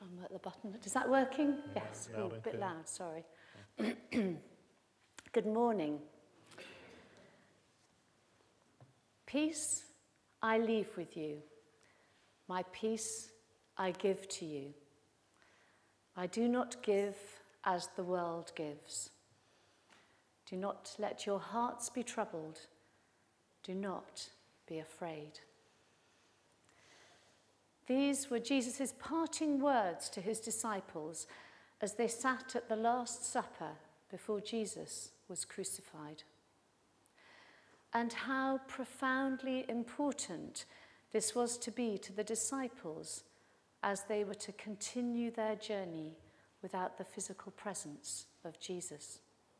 Try and work the button. Is that working? Yeah, Yes. loud A and bit clear. loud, sorry. Good morning. Peace I leave with you. My peace I give to you. I do not give as the world gives. Do not let your hearts be troubled. Do not be afraid. These were Jesus' parting words to his disciples as they sat at the Last Supper before Jesus was crucified. And how profoundly important this was to be to the disciples as they were to continue their journey without the physical presence of Jesus.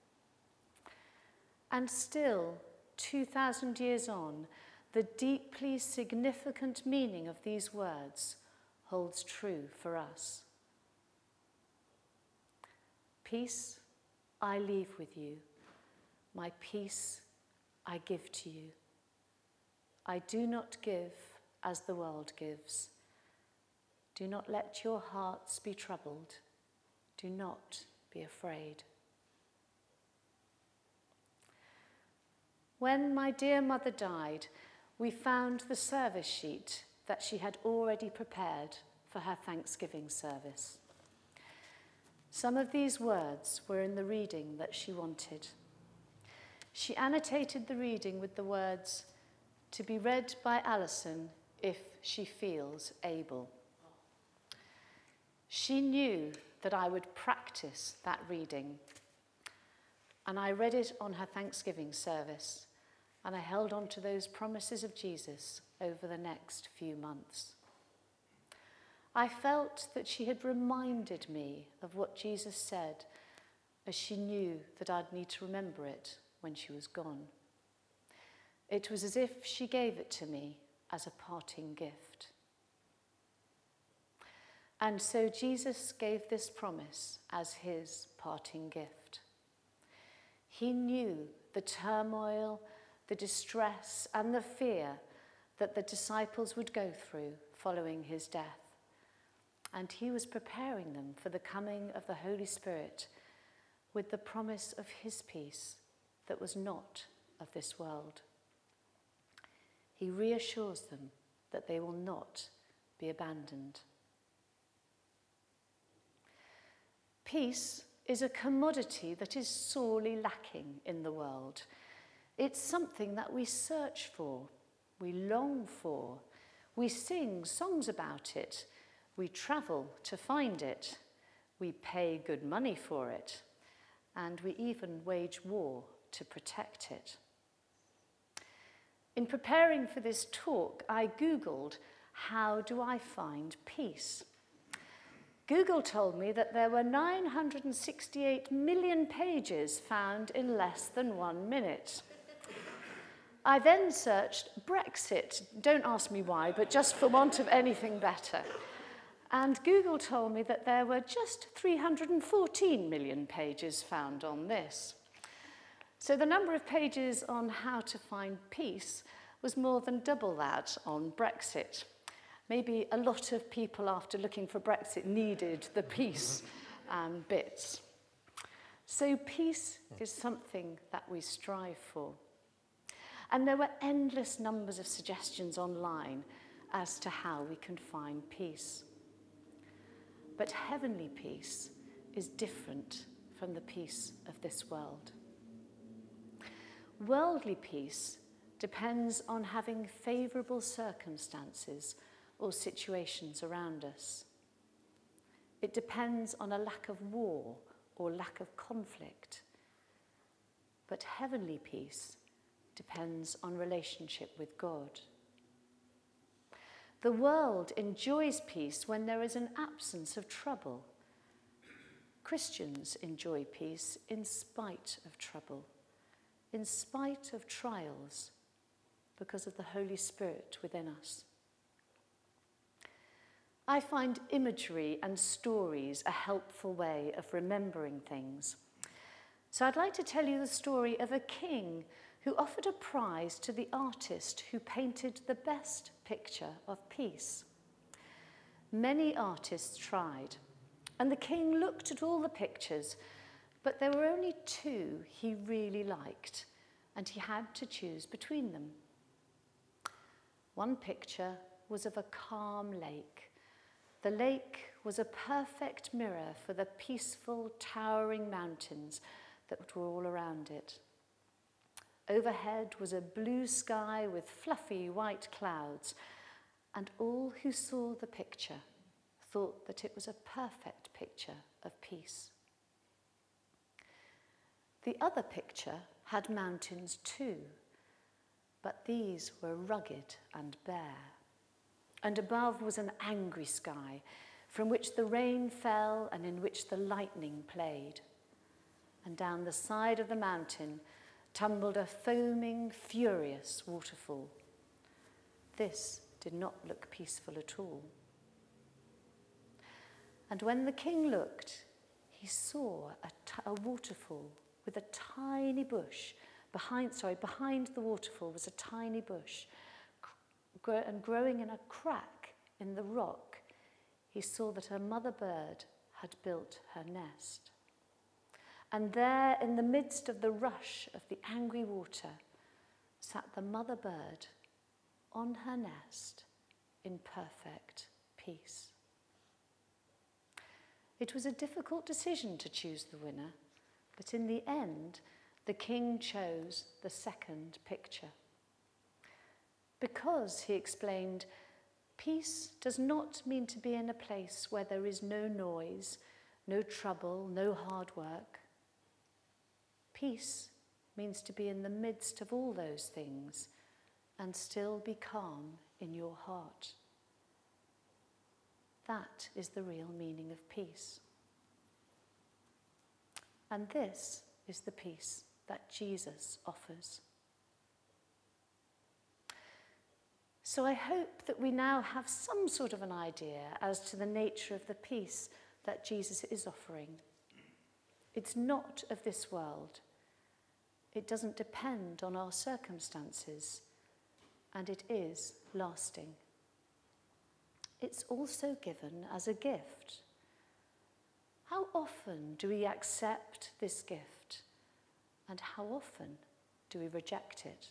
And still, 2,000 years on, the deeply significant meaning of these words holds true for us. Peace I leave with you. My peace I give to you. I do not give as the world gives. Do not let your hearts be troubled. Do not be afraid. When my dear mother died, we found the service sheet that she had already prepared for her Thanksgiving service. Some of these words were in the reading that she wanted. She annotated the reading with the words, "To be read by Alison if she feels able." She knew that I would practice that reading, and I read it on her Thanksgiving service, and I held on to those promises of Jesus over the next few months. I felt that she had reminded me of what Jesus said, as she knew that I'd need to remember it when she was gone. It was as if she gave it to me as a parting gift. And so Jesus gave this promise as his parting gift. He knew the turmoil, the distress, and the fear that the disciples would go through following his death. And he was preparing them for the coming of the Holy Spirit with the promise of his peace that was not of this world. He reassures them that they will not be abandoned. Peace is a commodity that is sorely lacking in the world. It's something that we search for, we long for, we sing songs about it, we travel to find it, we pay good money for it, and we even wage war to protect it. In preparing for this talk, I Googled, how do I find peace? Google told me that there were 968 million pages found in less than 1 minute. I then searched Brexit, don't ask me why, but just for want of anything better. And Google told me that there were just 314 million pages found on this. So the number of pages on how to find peace was more than double that on Brexit. Maybe a lot of people after looking for Brexit needed the peace bits. So peace is something that we strive for. And there were endless numbers of suggestions online as to how we can find peace. But heavenly peace is different from the peace of this world. Worldly peace depends on having favourable circumstances or situations around us. It depends on a lack of war or lack of conflict. But heavenly peace depends on relationship with God. The world enjoys peace when there is an absence of trouble. Christians enjoy peace in spite of trouble, in spite of trials, because of the Holy Spirit within us. I find imagery and stories a helpful way of remembering things. So I'd like to tell you the story of a king who offered a prize to the artist who painted the best picture of peace. many artists tried, and the king looked at all the pictures, but there were only two he really liked, and he had to choose between them. One picture was of a calm lake. The lake was a perfect mirror for the peaceful, towering mountains that were all around it. Overhead was a blue sky with fluffy white clouds, and all who saw the picture thought that it was a perfect picture of peace. The other picture had mountains too, but these were rugged and bare. And above was an angry sky, from which the rain fell and in which the lightning played. And down the side of the mountain tumbled a foaming, furious waterfall. This did not look peaceful at all. And when the king looked, he saw a waterfall with a tiny bush. Behind the waterfall was a tiny bush, and growing in a crack in the rock, he saw that a mother bird had built her nest. And there, in the midst of the rush of the angry water, sat the mother bird on her nest in perfect peace. It was a difficult decision to choose the winner, but in the end, the king chose the second picture. Because, he explained, peace does not mean to be in a place where there is no noise, no trouble, no hard work. Peace means to be in the midst of all those things and still be calm in your heart. That is the real meaning of peace. And this is the peace that Jesus offers. So I hope that we now have some sort of an idea as to the nature of the peace that Jesus is offering. It's not of this world. It doesn't depend on our circumstances, and it is lasting. It's also given as a gift. How often do we accept this gift, and how often do we reject it?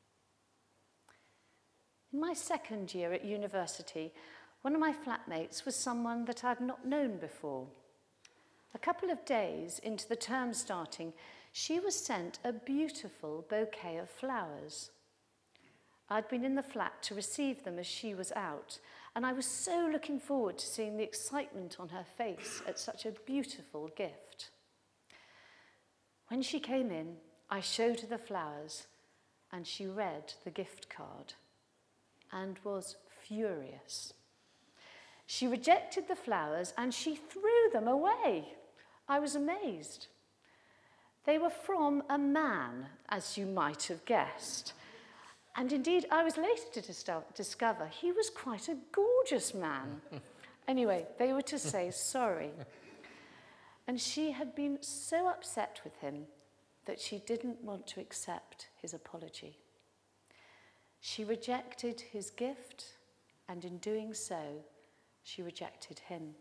In my second year at university, one of my flatmates was someone that I'd not known before. A couple of days into the term starting, she was sent a beautiful bouquet of flowers. I'd been in the flat to receive them as she was out, and I was so looking forward to seeing the excitement on her face at such a beautiful gift. When she came in, I showed her the flowers, and she read the gift card and was furious. She rejected the flowers and she threw them away. I was amazed. They were from a man, as you might have guessed. And indeed, I was later to discover he was quite a gorgeous man. Anyway, they were to say sorry. And she had been so upset with him that she didn't want to accept his apology. She rejected his gift, and in doing so, she rejected him.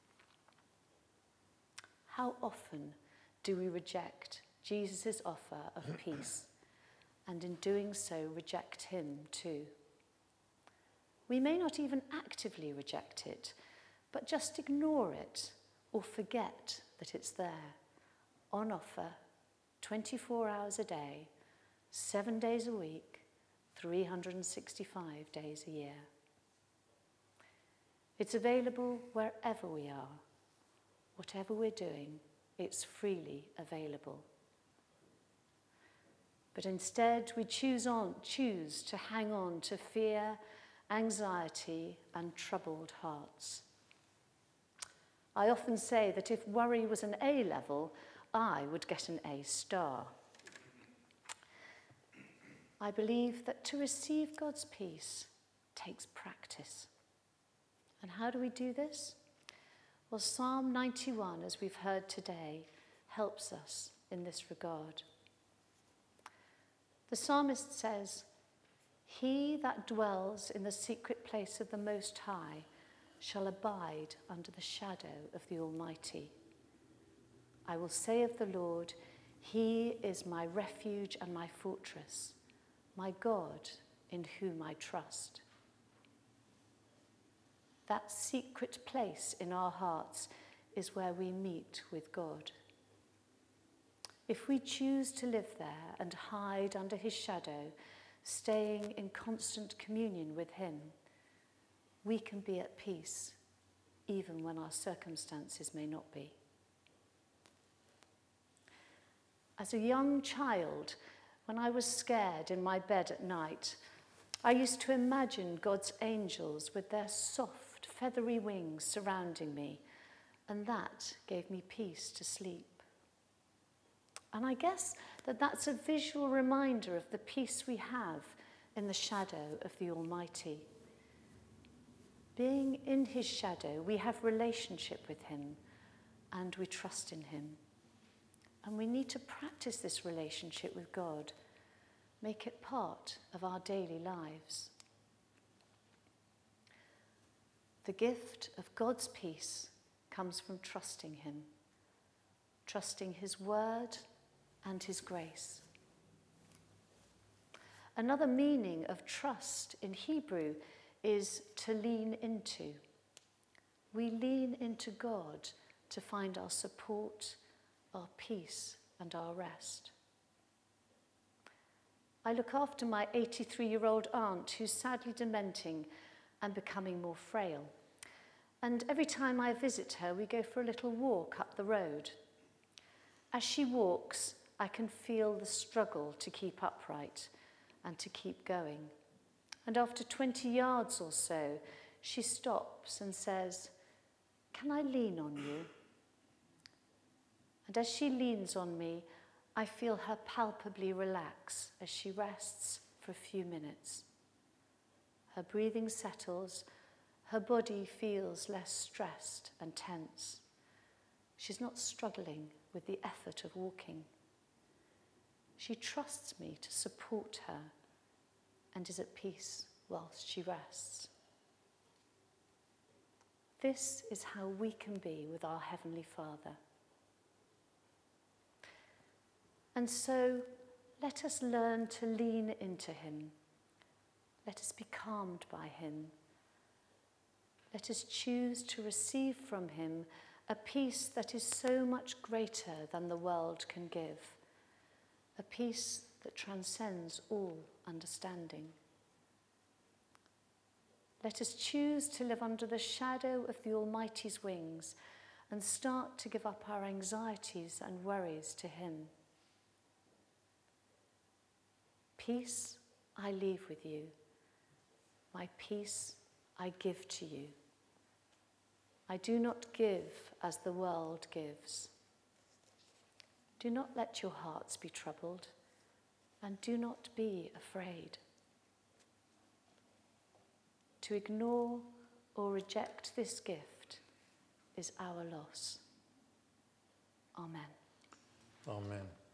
How often do we reject Jesus' offer of peace, and in doing so, reject him too? We may not even actively reject it, but just ignore it or forget that it's there, on offer, 24 hours a day, 7 days a week, 365 days a year. It's available wherever we are. Whatever we're doing, it's freely available. But instead, we choose to hang on to fear, anxiety, and troubled hearts. I often say that if worry was an A level, I would get an A star. I believe that to receive God's peace takes practice. And how do we do this? Well, Psalm 91, as we've heard today, helps us in this regard. The psalmist says, "He that dwells in the secret place of the Most High shall abide under the shadow of the Almighty. I will say of the Lord, He is my refuge and my fortress, my God in whom I trust. That secret place in our hearts is where we meet with God. If we choose to live there and hide under his shadow, staying in constant communion with him, we can be at peace, even when our circumstances may not be. As a young child, when I was scared in my bed at night, I used to imagine God's angels with their soft, feathery wings surrounding me, and that gave me peace to sleep. And I guess that that's a visual reminder of the peace we have in the shadow of the Almighty. Being in his shadow, we have relationship with him and we trust in him. And we need to practice this relationship with God, make it part of our daily lives. The gift of God's peace comes from trusting him, trusting his word and his grace. Another meaning of trust in Hebrew is to lean into. We lean into God to find our support, our peace, and our rest. I look after my 83-year-old aunt who's sadly dementing and becoming more frail. And every time I visit her, we go for a little walk up the road. As she walks, I can feel the struggle to keep upright and to keep going. And after 20 yards or so, she stops and says, "Can I lean on you?" And as she leans on me, I feel her palpably relax as she rests for a few minutes. Her breathing settles, her body feels less stressed and tense. She's not struggling with the effort of walking. She trusts me to support her and is at peace whilst she rests. This is how we can be with our Heavenly Father. And so, let us learn to lean into him. Let us be calmed by him. Let us choose to receive from him a peace that is so much greater than the world can give, a peace that transcends all understanding. Let us choose to live under the shadow of the Almighty's wings and start to give up our anxieties and worries to him. Peace I leave with you. My peace I give to you. I do not give as the world gives. Do not let your hearts be troubled, and do not be afraid. To ignore or reject this gift is our loss. Amen. Amen.